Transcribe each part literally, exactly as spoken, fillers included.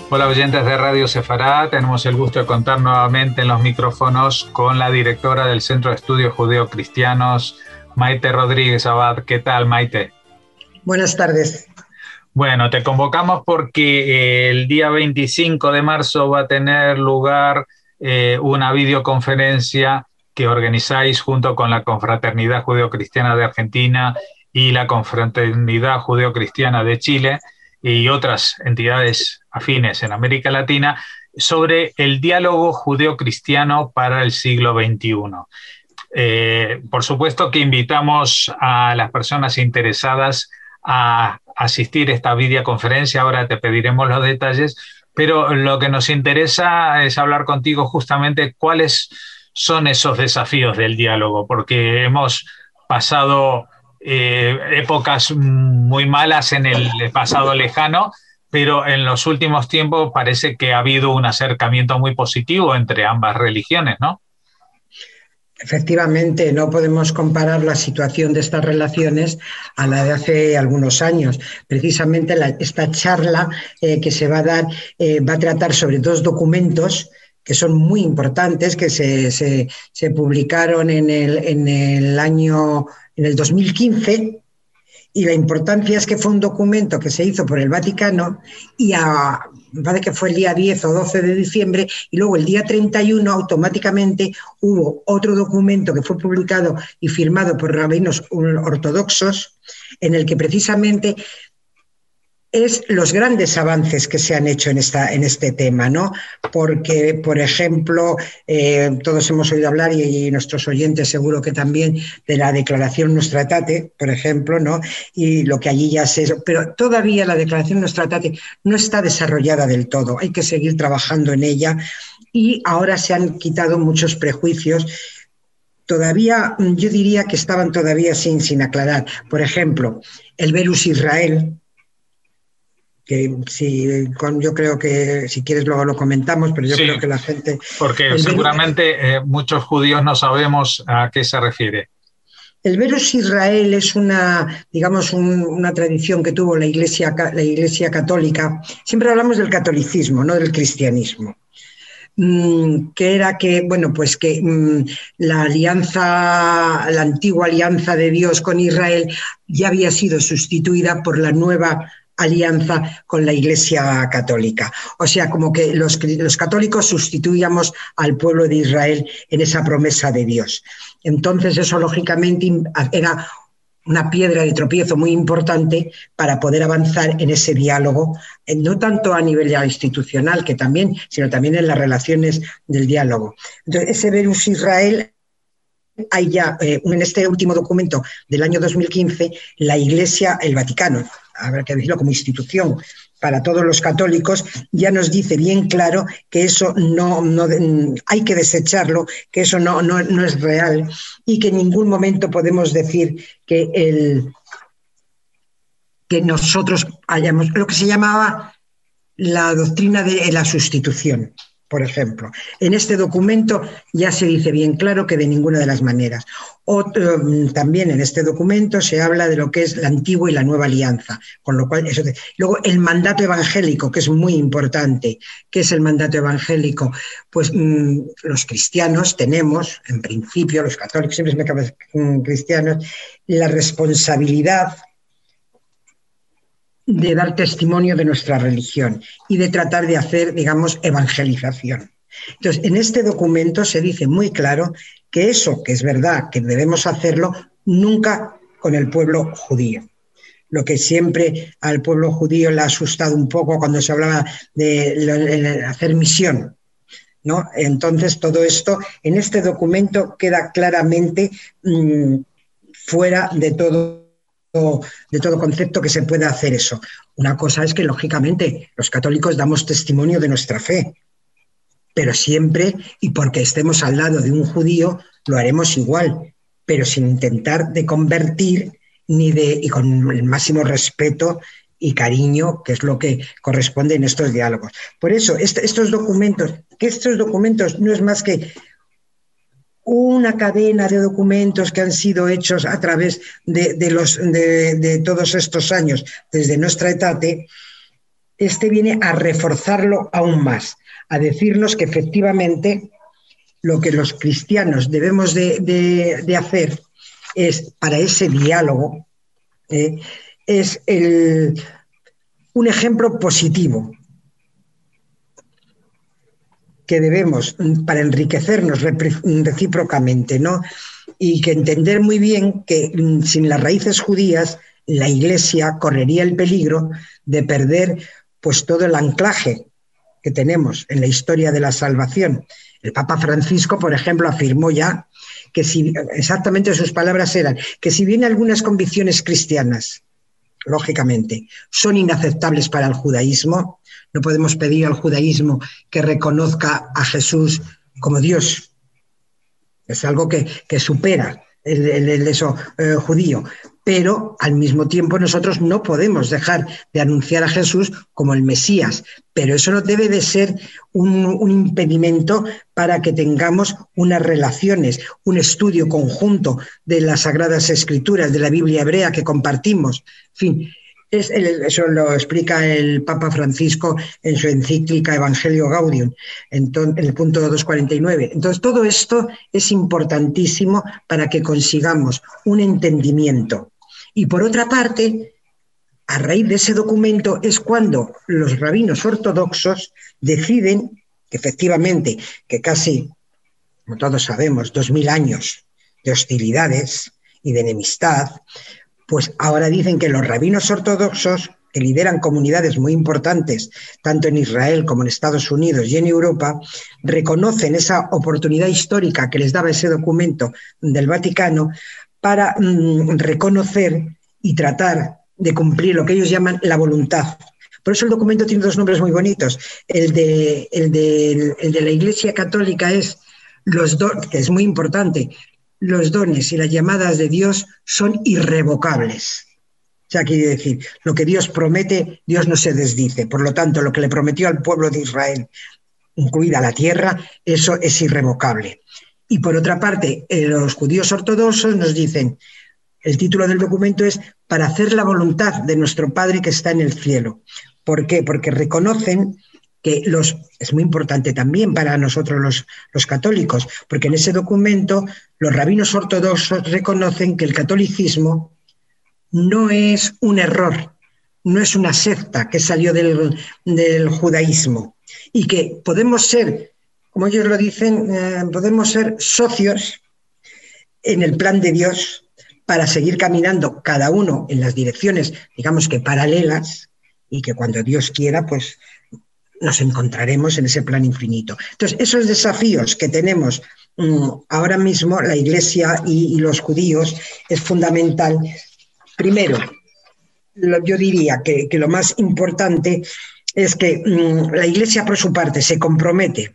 Hola oyentes de Radio Sefará, tenemos el gusto de contar nuevamente en los micrófonos con la directora del Centro de Estudios Judeo-Cristianos, Maite Rodríguez Abad. ¿Qué tal, Maite? Buenas tardes. Bueno, te convocamos porque el día veinticinco de marzo va a tener lugar eh, una videoconferencia que organizáis junto con la Confraternidad Judeo-Cristiana de Argentina y la Confraternidad Judeo-Cristiana de Chile y otras entidades afines en América Latina sobre el diálogo judeo-cristiano para el siglo veintiuno. Eh, por supuesto que invitamos a las personas interesadas a asistir a esta videoconferencia, ahora te pediremos los detalles, pero lo que nos interesa es hablar contigo justamente cuáles son esos desafíos del diálogo, porque hemos pasado eh, épocas muy malas en el pasado lejano, pero en los últimos tiempos parece que ha habido un acercamiento muy positivo entre ambas religiones, ¿no? Efectivamente, no podemos comparar la situación de estas relaciones a la de hace algunos años. Precisamente la, esta charla eh, que se va a dar eh, va a tratar sobre dos documentos que son muy importantes, que se, se, se publicaron en el, en el año en el dos mil quince. Y la importancia es que fue un documento que se hizo por el Vaticano y a, me parece que fue el día diez o doce de diciembre, y luego el día treinta y uno automáticamente hubo otro documento que fue publicado y firmado por rabinos ortodoxos en el que precisamente es los grandes avances que se han hecho en, esta, en este tema, ¿no? Porque, por ejemplo, eh, todos hemos oído hablar, y, y nuestros oyentes seguro que también, de la Declaración Nostra Aetate, por ejemplo, ¿no? Y lo que allí ya se... Pero todavía la Declaración Nostra Aetate no está desarrollada del todo, hay que seguir trabajando en ella, y ahora se han quitado muchos prejuicios. Todavía, yo diría que estaban todavía sin, sin aclarar. Por ejemplo, el Verus Israel, que si, yo creo que si quieres luego lo comentamos, pero yo sí, creo que la gente... Porque seguramente eh, muchos judíos no sabemos a qué se refiere. El Verus Israel es una, digamos, un, una tradición que tuvo la Iglesia, la Iglesia Católica. Siempre hablamos del catolicismo, no del cristianismo. Mm, que era que, bueno, pues que mm, la alianza, la antigua alianza de Dios con Israel ya había sido sustituida por la nueva alianza con la Iglesia Católica. O sea, como que los, los católicos sustituíamos al pueblo de Israel en esa promesa de Dios. Entonces eso, lógicamente, era una piedra de tropiezo muy importante para poder avanzar en ese diálogo, no tanto a nivel ya institucional, que también, sino también en las relaciones del diálogo. Entonces, ese Verus Israel... Hay ya, eh, en este último documento del año dos mil quince, la Iglesia, el Vaticano, habrá que decirlo como institución para todos los católicos, ya nos dice bien claro que eso no, no hay que desecharlo, que eso no, no, no es real, y que en ningún momento podemos decir que, el, que nosotros hayamos, lo que se llamaba la doctrina de la sustitución. Por ejemplo, en este documento ya se dice bien claro que de ninguna de las maneras. Otro, también en este documento se habla de lo que es la antigua y la nueva alianza, con lo cual eso te... Luego el mandato evangélico, que es muy importante. ¿Qué es el mandato evangélico? Pues mmm, los cristianos tenemos, en principio, los católicos, siempre me cabe cristianos, la responsabilidad de dar testimonio de nuestra religión y de tratar de hacer, digamos, evangelización. Entonces, en este documento se dice muy claro que eso, que es verdad, que debemos hacerlo, nunca con el pueblo judío. Lo que siempre al pueblo judío le ha asustado un poco cuando se hablaba de hacer misión, ¿no? Entonces, todo esto en este documento queda claramente mmm, fuera de todo de todo concepto que se pueda hacer eso. Una cosa es que, lógicamente, los católicos damos testimonio de nuestra fe, pero siempre, y porque estemos al lado de un judío, lo haremos igual, pero sin intentar de convertir ni de, y con el máximo respeto y cariño, que es lo que corresponde en estos diálogos. Por eso, est- estos documentos, que estos documentos no es más que una cadena de documentos que han sido hechos a través de, de, los, de, de todos estos años, desde Nostra Aetate, este viene a reforzarlo aún más, a decirnos que efectivamente lo que los cristianos debemos de, de, de hacer es, para ese diálogo, eh, es el, un ejemplo positivo que debemos, para enriquecernos recíprocamente, ¿no? Y que entender muy bien que sin las raíces judías la Iglesia correría el peligro de perder pues todo el anclaje que tenemos en la historia de la salvación. El Papa Francisco, por ejemplo, afirmó ya que si, exactamente sus palabras eran, que si bien algunas convicciones cristianas, lógicamente, son inaceptables para el judaísmo, no podemos pedir al judaísmo que reconozca a Jesús como Dios. Es algo que, que supera el, el, el eso eh, judío. Pero al mismo tiempo nosotros no podemos dejar de anunciar a Jesús como el Mesías. Pero eso no debe de ser un, un impedimento para que tengamos unas relaciones, un estudio conjunto de las Sagradas Escrituras, de la Biblia hebrea que compartimos. En fin, es el, eso lo explica el Papa Francisco en su encíclica Evangelio Gaudium, en, to, en el punto doscientos cuarenta y nueve. Entonces, todo esto es importantísimo para que consigamos un entendimiento. Y por otra parte, a raíz de ese documento es cuando los rabinos ortodoxos deciden que efectivamente, que casi, como todos sabemos, dos mil años de hostilidades y de enemistad, pues ahora dicen que los rabinos ortodoxos, que lideran comunidades muy importantes, tanto en Israel como en Estados Unidos y en Europa, reconocen esa oportunidad histórica que les daba ese documento del Vaticano para mmm, reconocer y tratar de cumplir lo que ellos llaman la voluntad. Por eso el documento tiene dos nombres muy bonitos. El de, el de, el de la Iglesia Católica es los dones, que es muy importante, los dones y las llamadas de Dios son irrevocables. O sea, quiere decir, lo que Dios promete, Dios no se desdice. Por lo tanto, lo que le prometió al pueblo de Israel, incluida la tierra, eso es irrevocable. Y por otra parte, eh, los judíos ortodoxos nos dicen, el título del documento es para hacer la voluntad de nuestro Padre que está en el cielo. ¿Por qué? Porque reconocen que los, es muy importante también para nosotros los, los católicos, porque en ese documento los rabinos ortodoxos reconocen que el catolicismo no es un error, no es una secta que salió del, del judaísmo y que podemos ser, como ellos lo dicen, eh, podemos ser socios en el plan de Dios para seguir caminando cada uno en las direcciones, digamos que paralelas, y que cuando Dios quiera, pues nos encontraremos en ese plan infinito. Entonces, esos desafíos que tenemos mmm, ahora mismo, la Iglesia y, y los judíos, es fundamental. Primero, lo, yo diría que, que lo más importante es que mmm, la Iglesia, por su parte, se compromete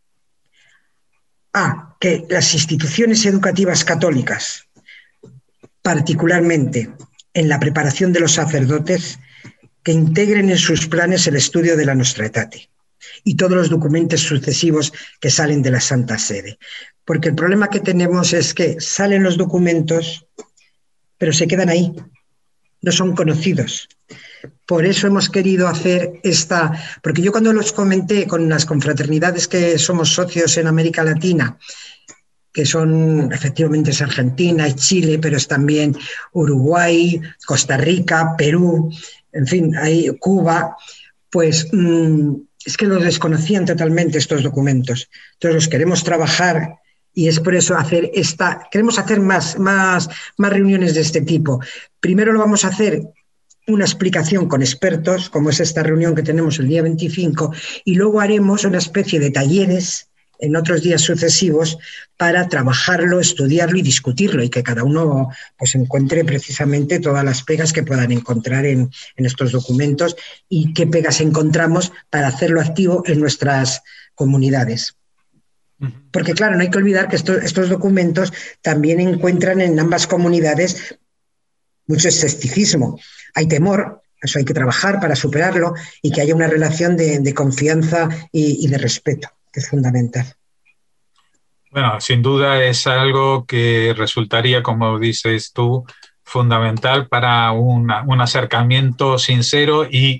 a que las instituciones educativas católicas, particularmente en la preparación de los sacerdotes, que integren en sus planes el estudio de la Nostra Aetate y todos los documentos sucesivos que salen de la Santa Sede. Porque el problema que tenemos es que salen los documentos, pero se quedan ahí, no son conocidos. Por eso hemos querido hacer esta, porque yo cuando los comenté con las confraternidades que somos socios en América Latina, que son efectivamente es Argentina, es Chile, pero es también Uruguay, Costa Rica, Perú, en fin, hay Cuba, pues mmm, es que los desconocían totalmente estos documentos. Entonces los queremos trabajar y es por eso hacer esta, queremos hacer más, más, más reuniones de este tipo. Primero lo vamos a hacer una explicación con expertos, como es esta reunión que tenemos el día veinticinco, y luego haremos una especie de talleres en otros días sucesivos para trabajarlo, estudiarlo y discutirlo y que cada uno pues encuentre precisamente todas las pegas que puedan encontrar en, en estos documentos y qué pegas encontramos para hacerlo activo en nuestras comunidades. Porque claro, no hay que olvidar que estos, estos documentos también encuentran en ambas comunidades mucho escepticismo. Hay temor, eso hay que trabajar para superarlo y que haya una relación de, de confianza y, y de respeto, que es fundamental. Bueno, sin duda es algo que resultaría, como dices tú, fundamental para una, un acercamiento sincero y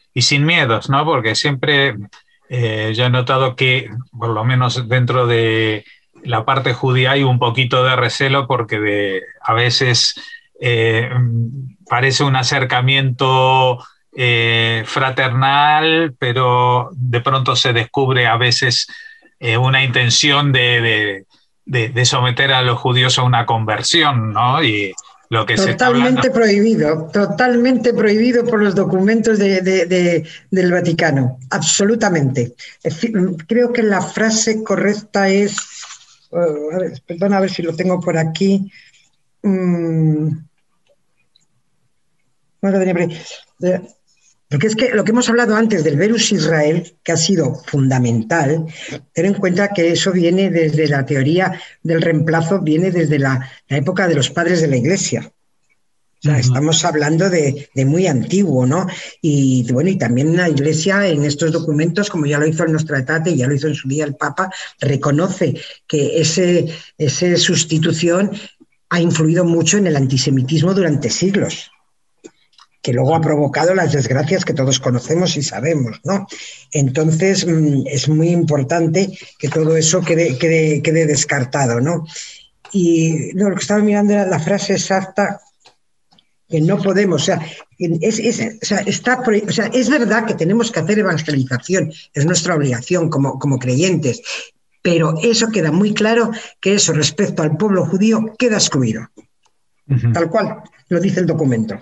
y sin miedos, ¿no? Porque siempre eh, yo he notado que, por lo menos dentro de la parte judía, hay un poquito de recelo porque de, a veces eh, parece un acercamiento eh, fraternal, pero de pronto se descubre a veces eh, una intención de, de, de, de someter a los judíos a una conversión, ¿no? Y lo que se está hablando... Totalmente prohibido, totalmente prohibido por los documentos de, de, de, del Vaticano, absolutamente. Creo que la frase correcta es, uh, a ver, perdona, a ver si lo tengo por aquí. Mm, no lo tenía por ahí. Porque es que lo que hemos hablado antes del Verus Israel, que ha sido fundamental, ten en cuenta que eso viene desde la teoría del reemplazo, viene desde la, la época de los padres de la Iglesia. O sea, uh-huh. Estamos hablando de, de muy antiguo, ¿no? Y bueno, y también la Iglesia en estos documentos, como ya lo hizo el Nostra Aetate, ya lo hizo en su día el Papa, reconoce que ese, esa sustitución ha influido mucho en el antisemitismo durante siglos, que luego ha provocado las desgracias que todos conocemos y sabemos, ¿no? Entonces, es muy importante que todo eso quede, quede, quede descartado, ¿no? Y no, lo que estaba mirando era la frase exacta, que no podemos, o sea, es, es, o sea, está, o sea, es verdad que tenemos que hacer evangelización, es nuestra obligación como, como creyentes, pero eso queda muy claro que eso respecto al pueblo judío queda excluido, uh-huh. Tal cual lo dice el documento.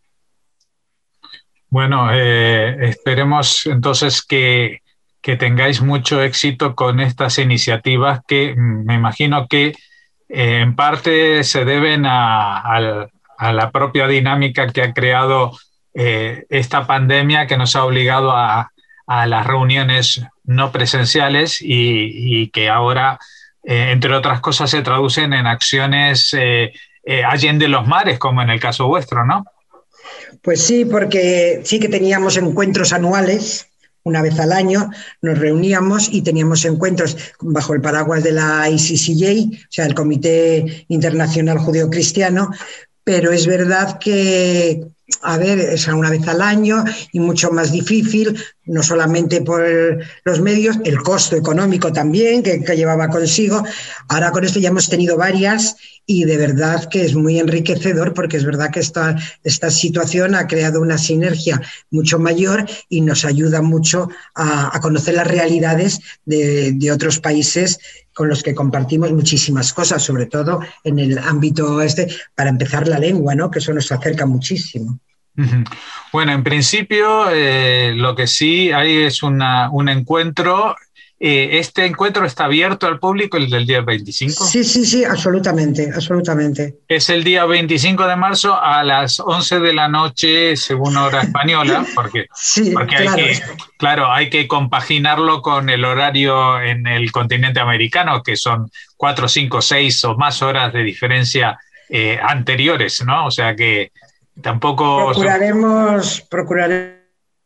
Bueno, eh, esperemos entonces que, que tengáis mucho éxito con estas iniciativas que me imagino que eh, en parte se deben a, a, a la propia dinámica que ha creado eh, esta pandemia, que nos ha obligado a, a las reuniones no presenciales y, y que ahora, eh, entre otras cosas, se traducen en acciones eh, eh, allende los mares, como en el caso vuestro, ¿no? Pues sí, porque sí que teníamos encuentros anuales, una vez al año nos reuníamos y teníamos encuentros bajo el paraguas de la I C C J, o sea, el Comité Internacional Judeo-Cristiano, pero es verdad que, a ver, es una vez al año y mucho más difícil, no solamente por los medios, el costo económico también que, que llevaba consigo. Ahora con esto ya hemos tenido varias y de verdad que es muy enriquecedor, porque es verdad que esta, esta situación ha creado una sinergia mucho mayor y nos ayuda mucho a, a conocer las realidades de, de otros países con los que compartimos muchísimas cosas, sobre todo en el ámbito este, para empezar la lengua, ¿no? Que eso nos acerca muchísimo. Bueno, en principio eh, lo que sí hay es una, un encuentro. Eh, ¿Este encuentro está abierto al público, el del día veinticinco? Sí, sí, sí, absolutamente, absolutamente. Es el día veinticinco de marzo a las once de la noche, según hora española, porque, sí, porque claro. hay que, claro, hay que compaginarlo con el horario en el continente americano, que son cuatro, cinco, seis o más horas de diferencia eh, anteriores, ¿no? O sea que tampoco... Procuraremos, procuraremos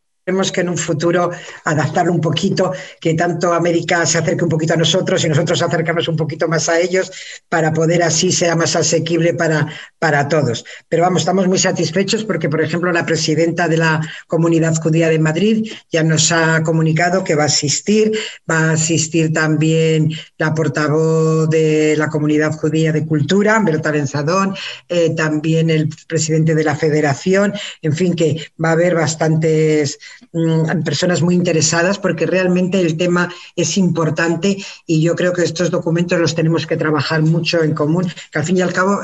que en un futuro adaptarlo un poquito, que tanto América se acerque un poquito a nosotros y nosotros acercarnos un poquito más a ellos, para poder así sea más asequible para, para todos. Pero vamos, estamos muy satisfechos porque, por ejemplo, la presidenta de la Comunidad Judía de Madrid ya nos ha comunicado que va a asistir, va a asistir también la portavoz de la Comunidad Judía de Cultura, Berta Benzadón, eh, también el presidente de la Federación, en fin, que va a haber bastantes personas muy interesadas, porque realmente el tema es importante y yo creo que estos documentos los tenemos que trabajar mucho en común, que al fin y al cabo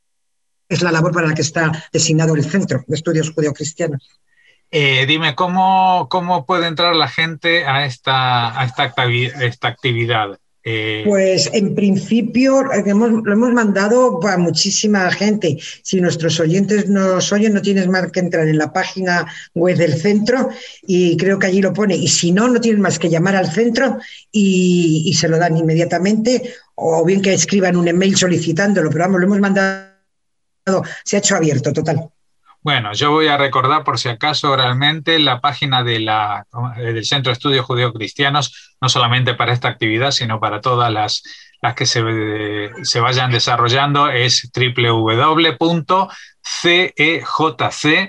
es la labor para la que está designado el Centro de Estudios Judeocristianos. Eh, dime, ¿cómo, ¿cómo puede entrar la gente a esta, a esta, actividad, esta actividad? Eh... Pues en principio hemos, lo hemos mandado a muchísima gente. Si nuestros oyentes nos oyen, no tienes más que entrar en la página web del centro y creo que allí lo pone. Y si no, no tienes más que llamar al centro y, y se lo dan inmediatamente, o bien que escriban un email solicitándolo, pero vamos, lo hemos mandado, se ha hecho abierto, total. Bueno, yo voy a recordar por si acaso realmente la página de la, del Centro de Estudios Judeo-Cristianos, no solamente para esta actividad, sino para todas las, las que se, se vayan desarrollando, es doble u doble u doble u punto c e j c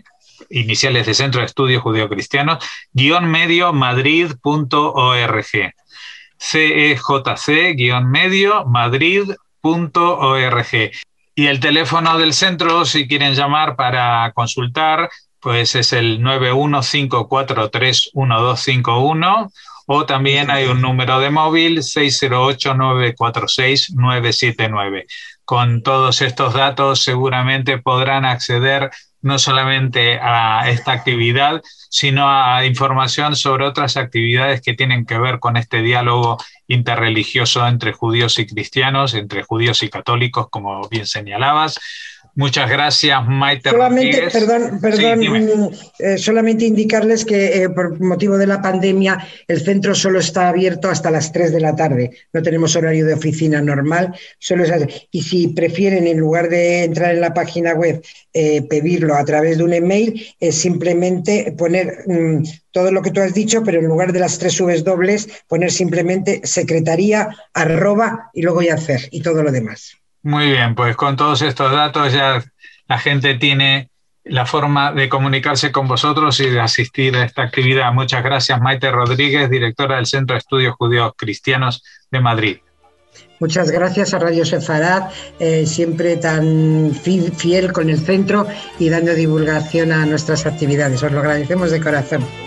iniciales de Centro de Estudios Judeocristianos, guión medio madrid punto org. C E J C guión medio madrid punto org. Y el teléfono del centro, si quieren llamar para consultar, pues es el nueve uno cinco cuatro tres uno dos cinco uno, o también hay un número de móvil seis cero ocho nueve cuatro seis nueve siete nueve. Con todos estos datos seguramente podrán acceder no solamente a esta actividad, sino a información sobre otras actividades que tienen que ver con este diálogo interreligioso entre judíos y cristianos, entre judíos y católicos, como bien señalabas. Muchas gracias, Maite Solamente, Rodríguez. perdón, perdón, Sí, eh, solamente indicarles que eh, por motivo de la pandemia el centro solo está abierto hasta las tres de la tarde. No tenemos horario de oficina normal. Solo es, y si prefieren, en lugar de entrar en la página web, eh, pedirlo a través de un email, es simplemente poner mmm, todo lo que tú has dicho, pero en lugar de las tres Vs dobles, poner simplemente secretaría, arroba y luego ya hacer y todo lo demás. Muy bien, pues con todos estos datos ya la gente tiene la forma de comunicarse con vosotros y de asistir a esta actividad. Muchas gracias, Maite Rodríguez, directora del Centro de Estudios Judíos Cristianos de Madrid. Muchas gracias a Radio Sefarad, eh, siempre tan fiel con el centro y dando divulgación a nuestras actividades. Os lo agradecemos de corazón.